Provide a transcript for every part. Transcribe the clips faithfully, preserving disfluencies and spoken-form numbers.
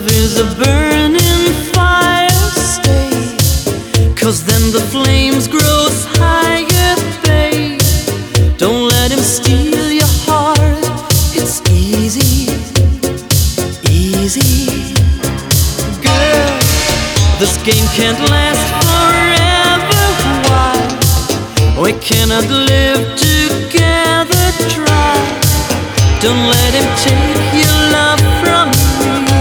love is a burning fire, stay, 'cause then the flames grows higher, babe. Don't let him steal your heart, it's easy, easy. Girl, this game can't last forever, why? We cannot live together, try. Don't let him take your love from me.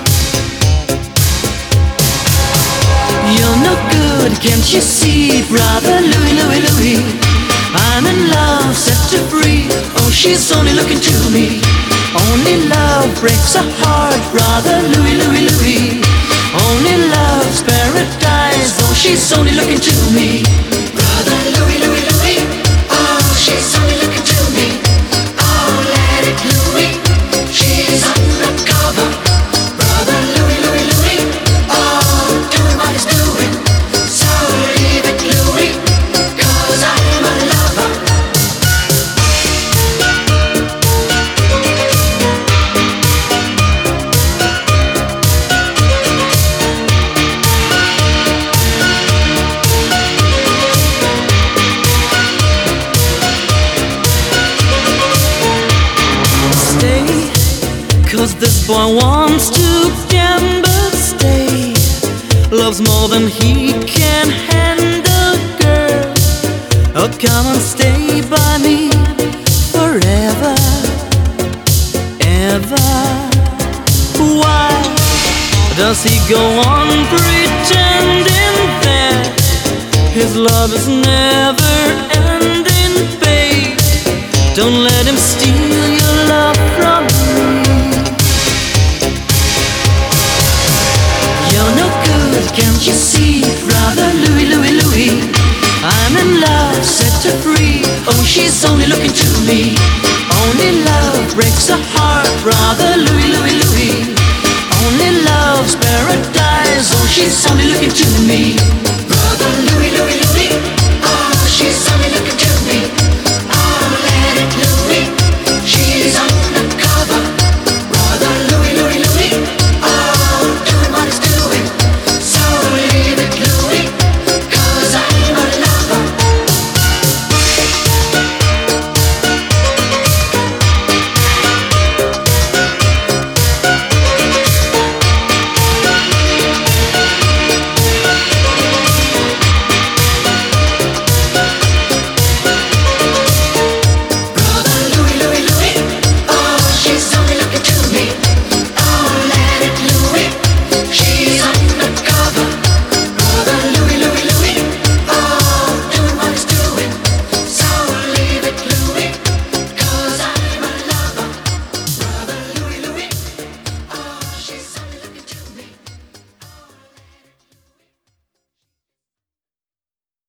You're no good, can't you see, brother Louie, Louie, Louie? I'm in love, set her free. Oh, she's only looking to me. Only love breaks a heart, brother Louie, Louie, Louie. Only love's paradise. Oh, she's only looking to me. Brother Louie, Louie, Louie. Oh, she's only looking to me. Oh, let it Louie. She's undercover. Brother Louie, Louie, Louie. Oh, doing what he's doing. So leave it, Louie, 'cause I'm a lover. Stay, 'cause this boy wants to gamble, stay. Loves more than he can handle, girl. Oh, come and stay by me forever, ever. Why does he go on pretending that his love is never ending, babe? Don't let him steal your love from me. You're no good, can't you see, brother Louie, Louie, Louie? I'm in love, set her free. Oh, she's only looking to me. Only love breaks a heart, brother Louie, Louie, Louie. Only love's paradise. Oh, she's only looking to me.